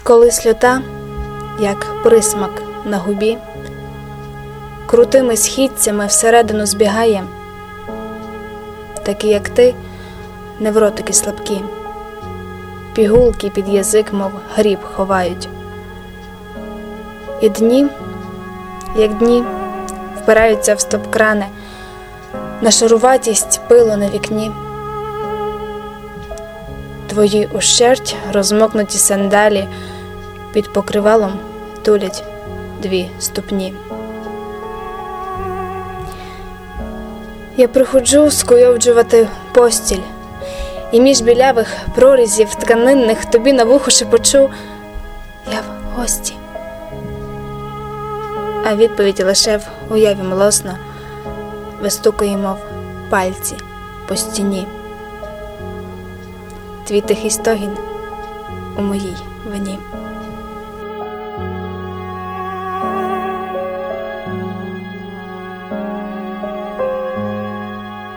Коли сльота, як присмак на губі, крутими східцями всередину збігає, такі, як ти, невротики слабкі, пігулки під язик, мов гріб, ховають. І дні, як дні, впираються в стоп-крани, на шаруватість пилу на вікні. Твої ущерть розмокнуті сандалі під покривалом тулять дві ступні. Я приходжу скуйовджувати постіль, і між білявих прорізів тканинних тобі на вухо шепочу: я в гості. А відповідь лише в уяві млосно вистукує, мов пальці по стіні. Твій тихий стогін у моїй вині.